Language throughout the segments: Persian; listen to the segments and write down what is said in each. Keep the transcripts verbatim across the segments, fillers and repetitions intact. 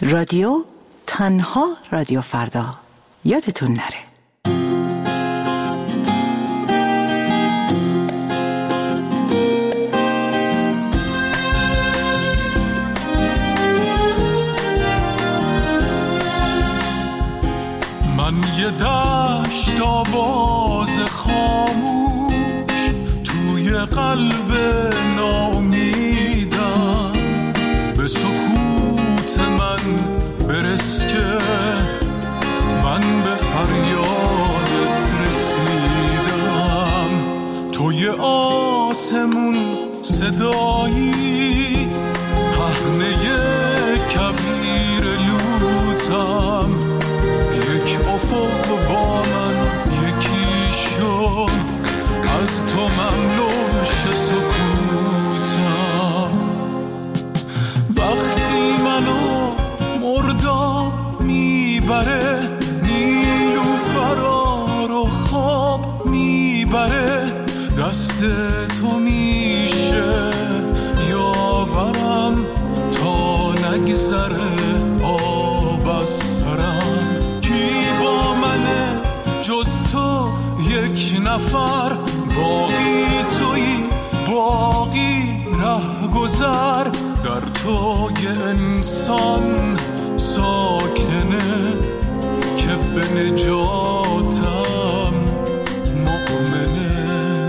رادیو تنها رادیو فردا یادتون نره. من یه دشت آواز خاموش توی قلب ناامیدم، به سکوت من برس که من به فریادت رسیدم. توی آسمون صدایی پهنه کویر لوتم، یک افق با من یکی شو، از تو مملو شه سکوتم. وقتی منو مرداب میبره، نیلوفرا رو خواب میبره، دست تو میشه یاورم تا نگذره آب از سرم. کی با منه جز تو یک نفر، باقی تویی باقی ره گذر، در تو یه انسان ساکنه که به نجاتم مؤمنه.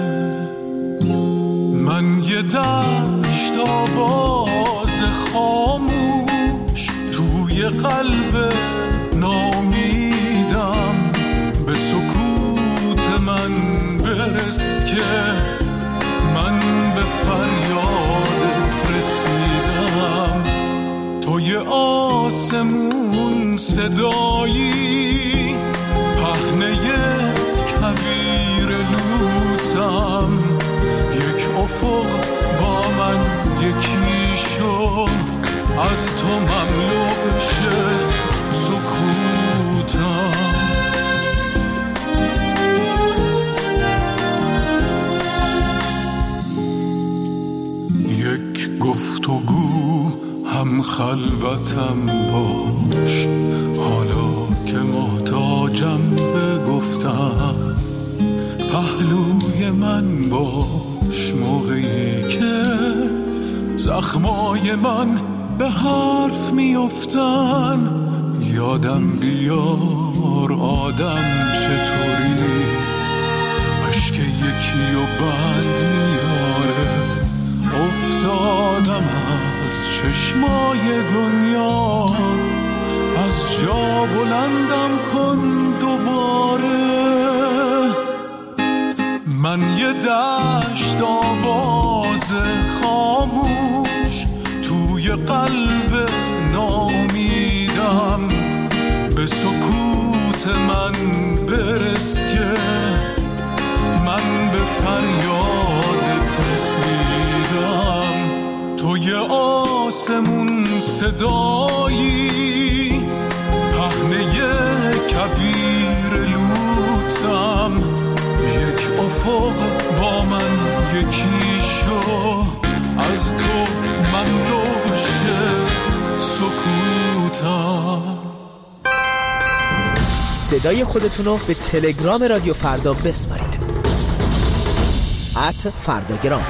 من یه دشت آواز خاموش توی قلب ناامیدم، به سکوت من برس که من به فریادت رسیدم. توی آسمون صدایی پهنه کویر لوتم، یک افق با من یکی شو، از تو مملو شه سکوتم. یک گفتگو هم خلوتم باش، حالا که محتاجم به گفتم، پهلوی من باش موقعی که زخمای من به حرف میافتن. یادم بیار آدم چطوری، اشک یکی و بند میاره. افتادم از چشمای دنیا، از جا بلندم کن دوباره. من یه دشت آواز خاموش توی قلب ناامیدم، به سکوت من برس که من به فریادت رسیدم. توی آسمون صدایی پهنه کویر لوتم، یک افق با من یکی شو، از تو مملو شه سکوتم. صدای خودتونو به تلگرام رادیو فردا بسپارید. ات فرداگرام.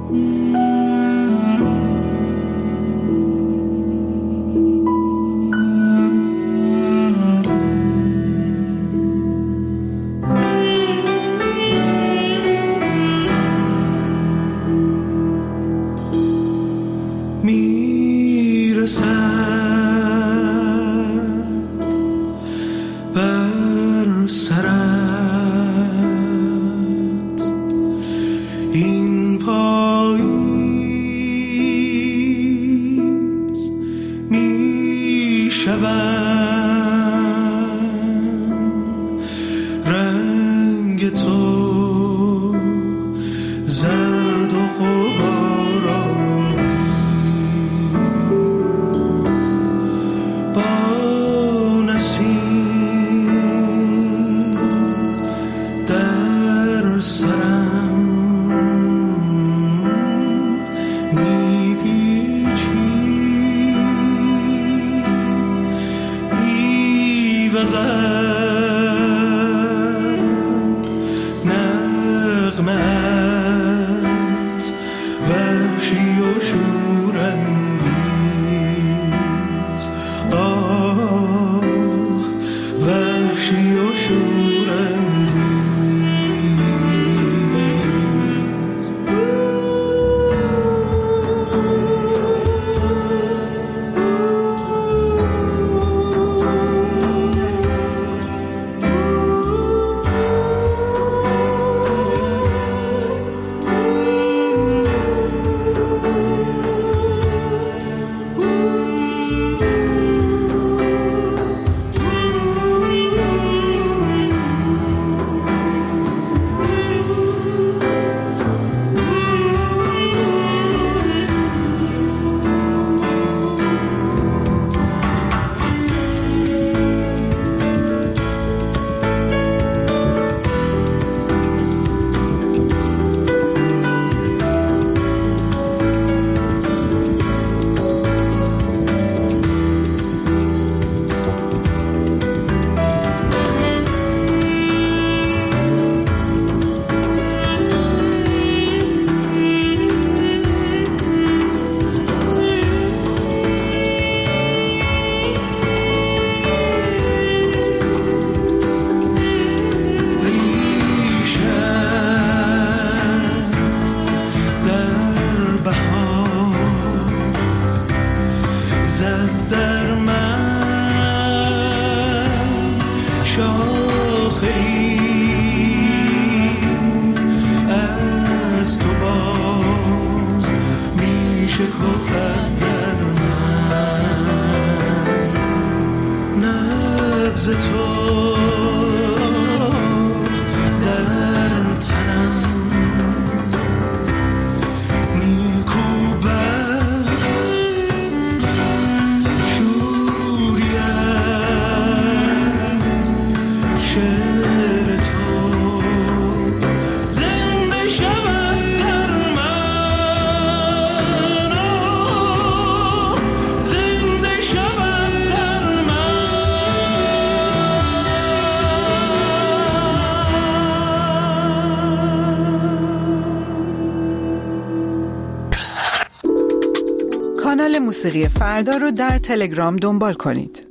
کانال موسیقی فردا رو در تلگرام دنبال کنید.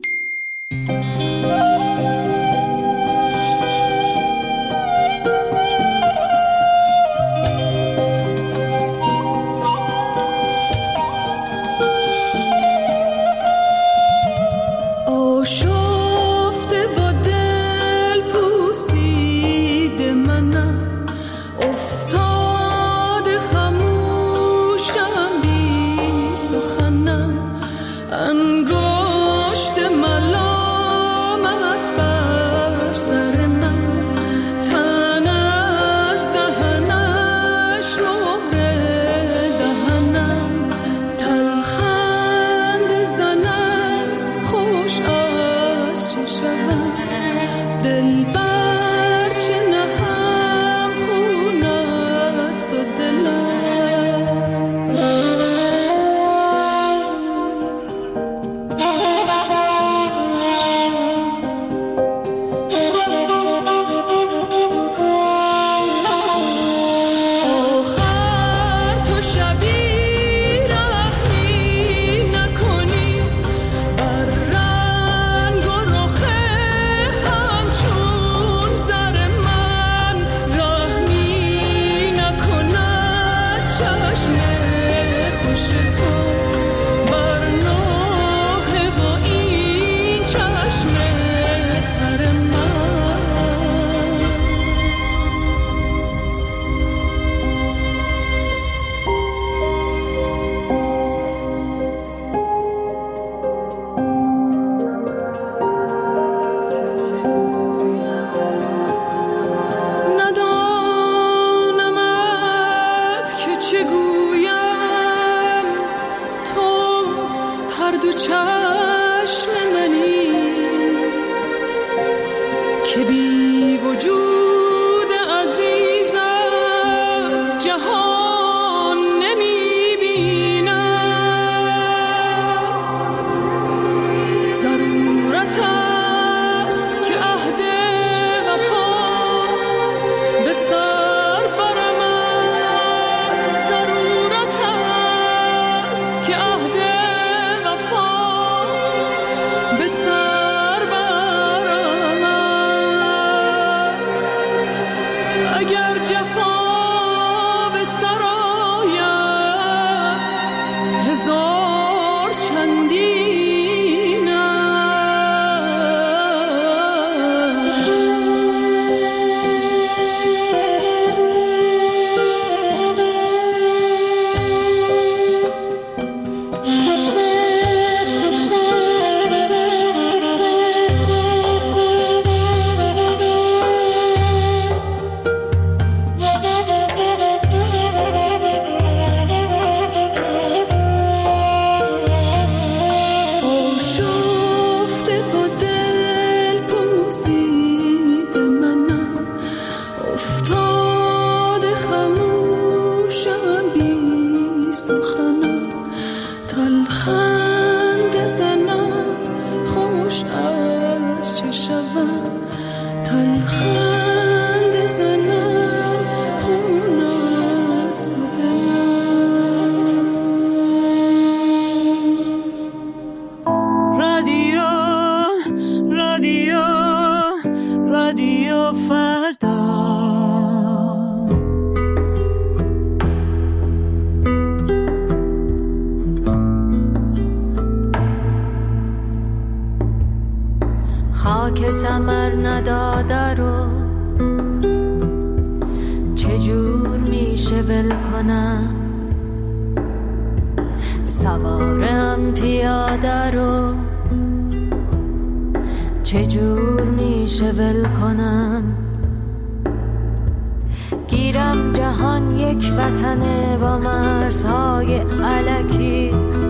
انگشت که چه گویم تو هر دو چشم منی که بی وجود عزیزت جهان نمی بینم. ضرورت است که عهد وفا به سر برمد، ضرورت است که عهد وفا به سر برمد. اگر جفا به سر آید هزار چندین آشفته و دل پوسیده منم، افتاده خموشم بی سخنم، تلخند زنم خوش از چه شوم، تلخند زنم خون است و دلم. رادیو رادیو رادیو فردا. خاک ثمر نداده رو چجور میشه ول کنم، سوارم پیاده رو چجور میشه ول کنم. گیرم جهان یک وطنه با مرزهای الکی،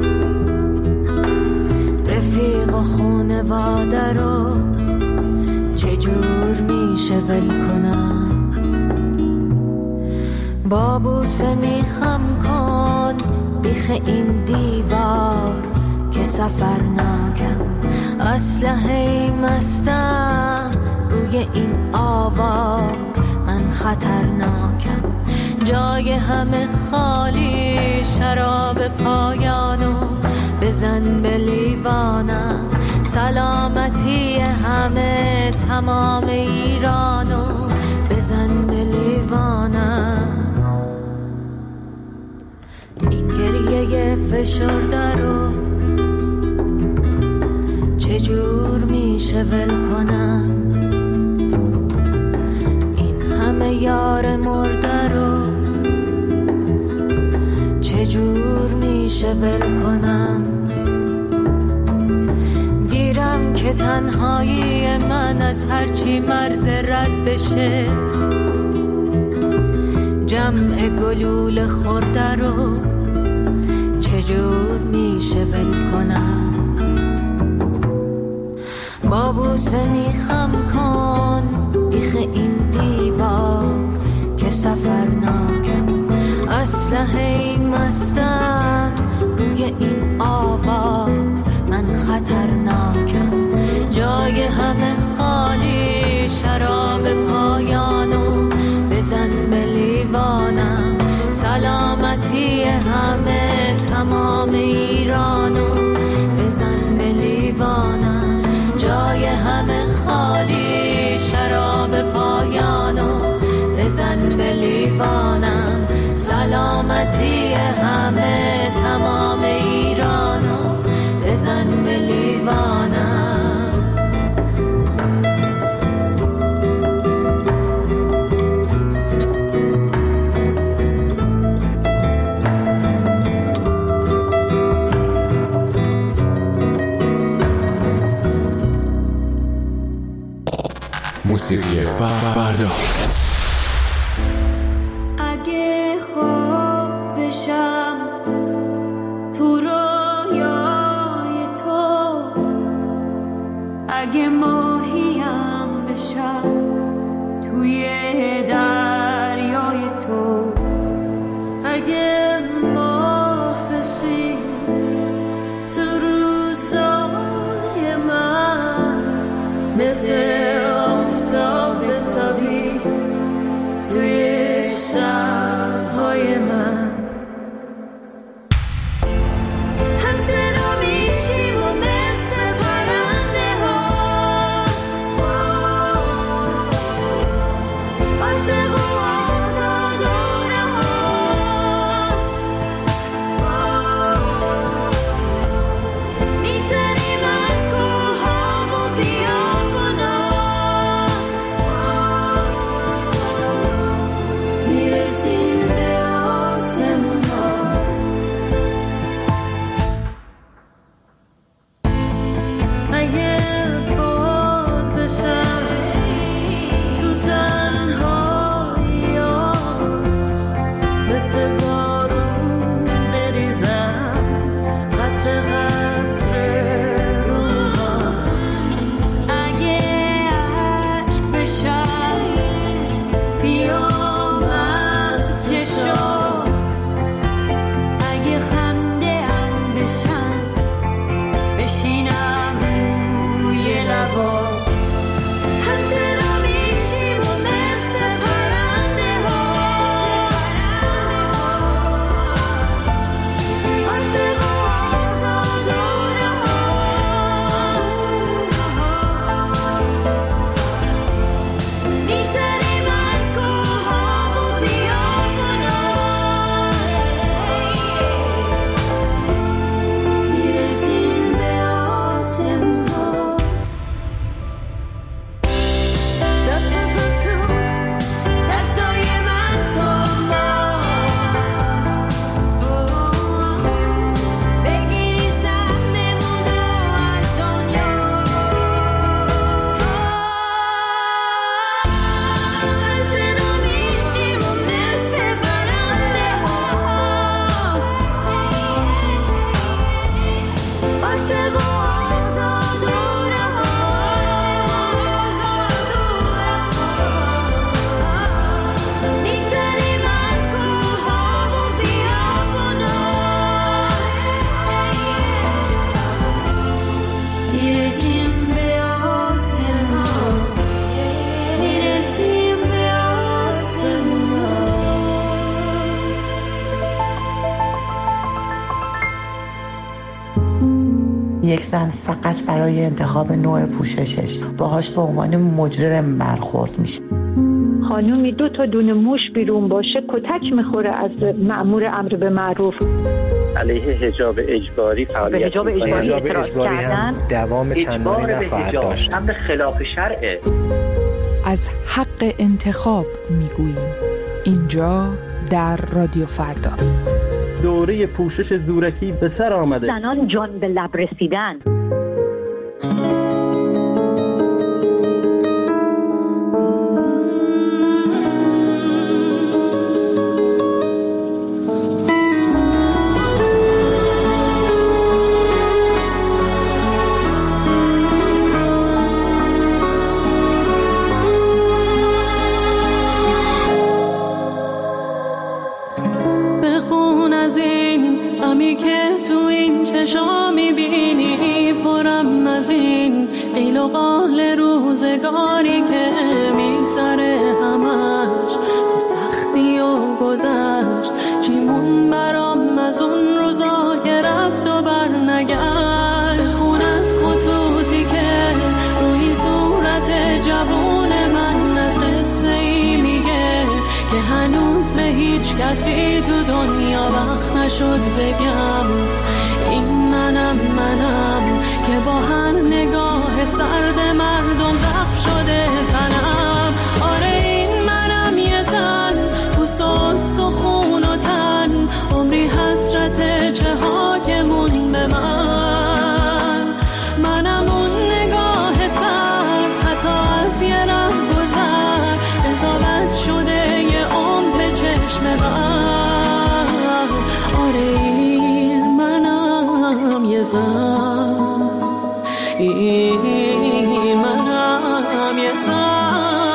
رفیق و خونواده رو چجور میشه ول کنم. با بوسه میخم کن بیخ این دیوار که سفر ناکم، اسلحه مستم روی این آوار، من خطرناکم. جای همه خالی، شراب پایانو بزن به لیوانم، سلامتی همه تمام ایرانو بزن به لیوانم. این گریه فشرده رو چجور میشه ول کنم، این همه یار مرده رو چجور میشه ول کنم. گیرم که تنهایی من از هرچی مرز رد بشه، جمع گلول خورده رو چجور میشه ول کنم. با بوسه میخم کن بیخ این دیوار که سفر ناکم، اسلحه مستم روی این آوار، من خطرناکم. جای همه خالی، شراب پایانو بزن به لیوانم، سلامتی همه تمام ایرانو بزن به لیوانم. جای همه خالی، شراب پایانو بزن به لیوانم، سلامتی همه تمام ایرانو بزن به لیوانم. موسیقی فردا. اگه خواب اگه ماه بشی تو روزای من، مثل آفتاب بتابی توی شب‌های من. هم صدا میشیم و مثل پرنده ها عاشق و آزاد و رها، میزنیم از کوها و بیابونا، میرسیم به آسمونا. اگه باد بشم تو تنهاییات، مثل بارون بریزم قطره قطره روحان. اگه عشق بشم بیام از چشات، اگه خنده هم بشم بشینم روی لبات. هم صدا میشیم و مثل پرنده ها عاشق و آزاد و رها، میزنیم از کوها و بیابونا، میرسیم به آسمونا. دست بزن تو دستای من تا ما بگیری سهممون رو از دنیا. من صدا میشیم و مثل پرنده ها عاشق و آزاد و رها، میزنیم از کوها و بیابونا، میرسیم به آسمونا، میرسیم به آسمونا. یک زن فقط برای انتخاب نوع پوششش باهاش به عنوان مجرم برخورد میشه. خانومی دو تا دونه موش بیرون باشه کتک میخوره از مأمور امر به معروف. علیه حجاب اجباری فعالیت حجاب اجباری حجاب اعتراض اجباری کردن. هم دوام چندانی اجبار به نخواهد حجاب داشت. امر خلاف شرعه. از حق انتخاب میگوییم اینجا در رادیو فردا. دوره پوشش زورکی به سر آمده. زنان جان به لب رسیدن. بخون از این غمی که تو این چشا میبینی، پرم از این قیل و قال روزگاری که میگذره همش تو سختی و گذشت. چیمون برام از اون روزا که رفت و برنگشت. بخون از خطوطی که روی صورت جوون من از قصه ای میگه که هنوز به هیچ کسی تو دنیا وقت نشد بگم. این منم منم که با هر نگاه سرد مردم زخم شده تنم. آره این منم یه زن پوست و استخون و تن، عمری حسرت چه ها که مون به من. منم اون نگاه سر حتی از یه ره گذر، قضاوت شده یه عمر به چشم من. آره این منم یه زن، این منم یه زن.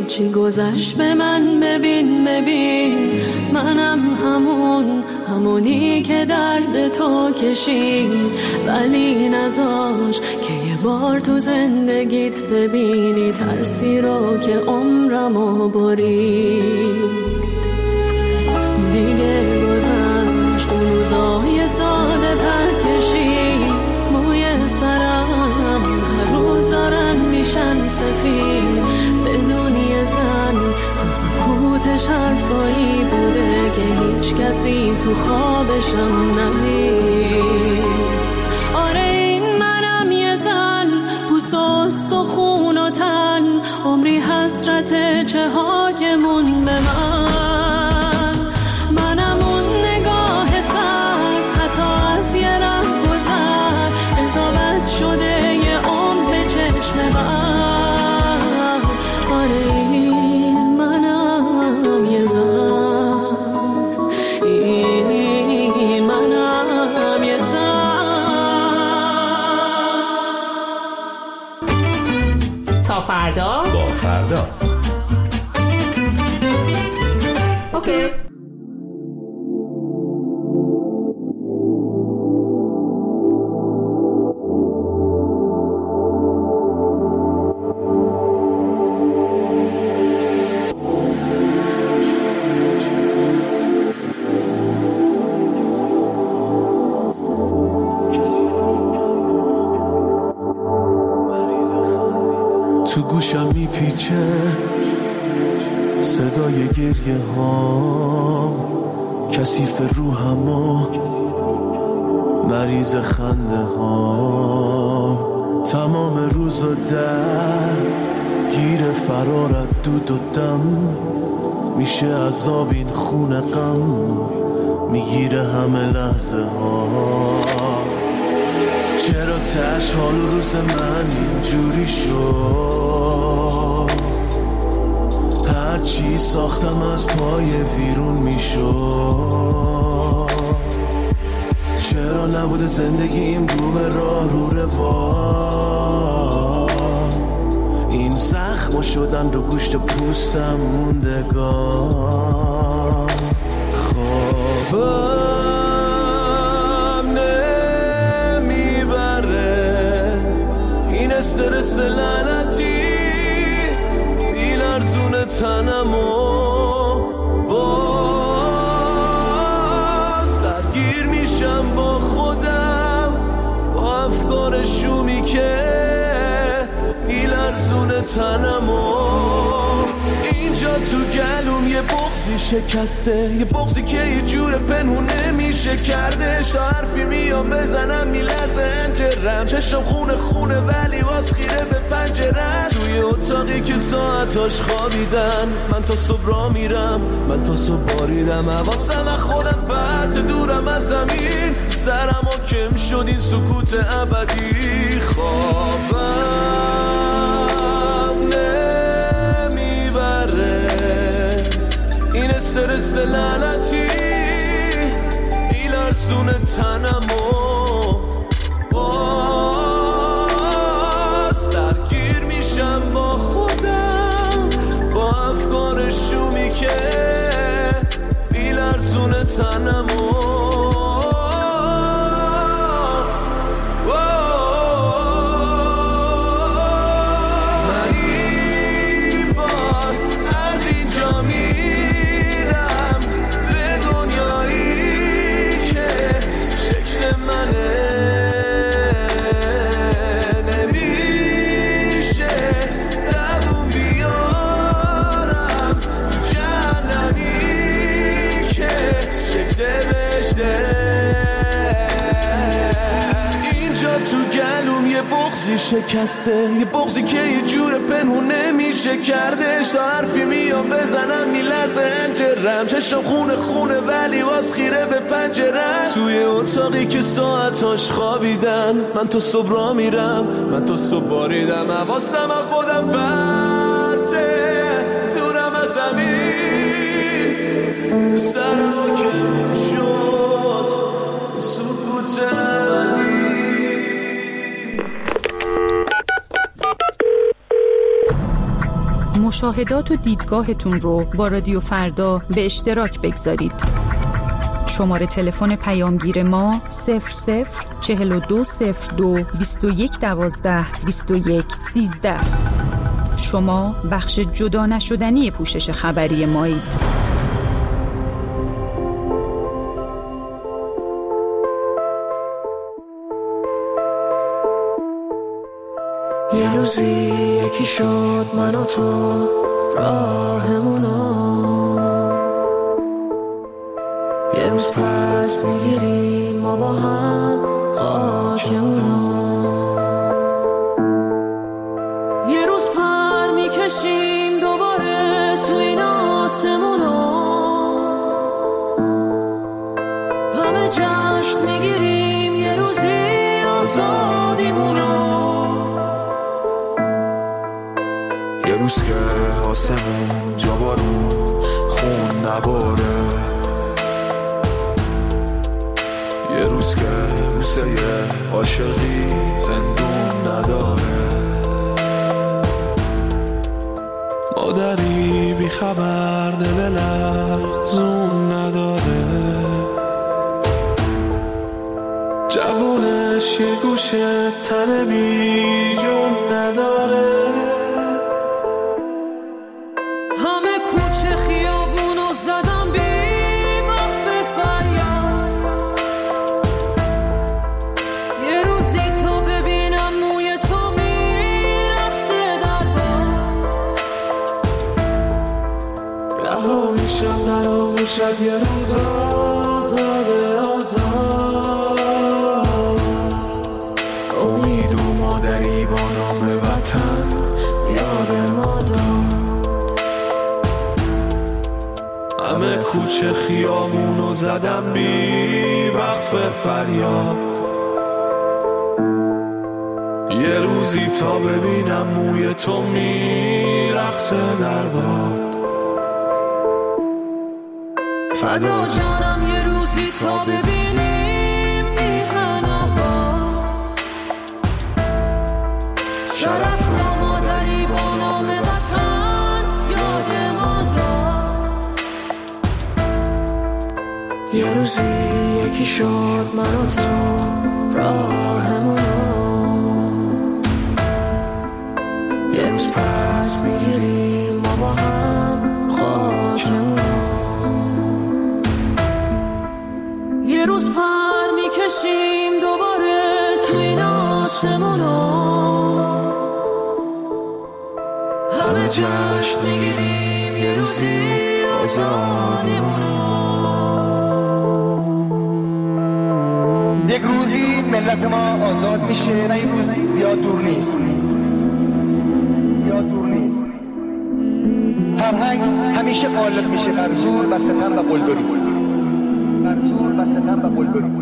چی گذشت به من ببین ببین، منم همون همونی که درد تو کشید، ولی نذاش که یه بار تو زندگیت ببینی ترسی رو که عمرمو برید. دیگه گذشت اون روزای ساده پرکشی، موی سرم هر روز دارن میشن سفید، بدون یه زن تو سکوتش حرفایی بوده که هیچ کسی تو خوابشم ندید. آره این منم یه زن، پوست و استخون و تن، عمری حسرت چه ها که مون به من، منم اون نگاه سر حتی از یه ره گذر، قضاوت شده یه عمر به چشم من. آره این منم یه زن، این منم یه زن. تا فردا با فردا. اوکی. تو گوشم میپیچه صدای گریه ها، کثیف روحم و مریض خنده ها، تمام روز و در گیر فرارت دود و دم، میشه عذاب این خون غم، میگیره همه لحظه ها. چرا تش حال و روز من اینجوری شد، هرچی ساختم از پای ویرون میشد، چرا نبوده زندگیم رو به راه رو روا، این زخم شدن رو گوشت پوستم موندگار. خوابم نمیبره این استرس لعنتی، بیلرزون تنمو باز درگیر میشم با خودم، با افکار شومی که بیلرزون تنمو. اینجا تو گلوم یه بغضی شکسته، یه بغضی که یه جور پنهون نمیشه کردش، تا حرفی میام بزنم میلرزه انجرم، چشم خونه خونه ولی باز خیره به پنجرم، توی اتاقی که ساعتاش خوابیدن، من تا صبح را میرم، من تا صبح باریدم، حواسم از خودم پرت دورم از زمین، سرم حاکم شد این سکوت ابدی. خوابم نمیبره این استرس لعنتی، بیلرزون تنمو باز درگیر میشم با خودم، با افکار شومی که بیلرزون تنمو. شکسته یه بغضی که یه جور پنهون نمیشه کردش، تا حرفی میام بزنم میلرزه انجرم، چشم خونه خونه ولی باز خیره به پنجرم، توی اتاقی که ساعتاش خوابیدن، من تا صبح را میرم، من تا صبح باریدم، حواسم از خودم پرته دورم از زمین، تو سرم حاکم شد سکوت ابدی. مشاهدات و دیدگاهتون رو با رادیو فردا به اشتراک بگذارید. شماره تلفن پیامگیر ما صفر صفر چهل و دو صفر دو بیست و یک دوازده بیست و یک سیزده. شما بخش جدا نشدنی پوشش خبری مایید. یه روزی یکی شد من و تو راهمونو، یه روز پس میگیریم ما با هم خاکمونو، یه روز پر میکشیم دوباره تو این آسمونو، همه جشن میگیریم یه روزی آزادیمونو، یه روز که آسمون جا بارون خون نباره، یه روز که موسه عاشقی زندون نداره، مادری بی خبر دل لرزون نداره، جوونش یه گوشه تن بی جون نداره، همه کوچه خیابونو زدم بی وقت فریاد، یه روزی تو ببینم موی تو میرقصه در باد، رها میشم در آغوشت یه روز آزاده آزاد، امید و مادری با نام وطن یاد ما داد، همه کوچه خیامونو زدم بی وقف فریاد، یه روزی تا ببینم موی تو میرقصه در باد، فدا جانم یه روزی تا ببینیم میهن آباد، شرف را مادری با نام وطن یاد ما داد، یه روزی یکی شد من و تو راهمونو، یه روز پس میگیریم ما با هم خاکمونو، یه روز پر میکشیم دوباره تو این آسمونو، همه جشن میگیریم یه روزی آزادیمونو، یک روزی ملت ما آزاد میشه و این روزی زیاد دور نیست، زیاد دور نیست. فرهنگ همیشه غالب میشه بر زور و ستم و قلدری، بر زور و ستم و قلدری.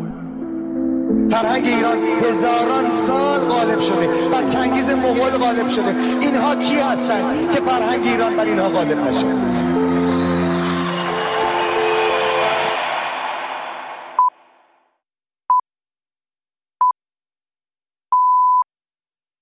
فرهنگ ایران هزاران سال غالب شده، بر چنگیز مغول غالب شده. اینها کی هستند که فرهنگ ایران بر اینها غالب نشه؟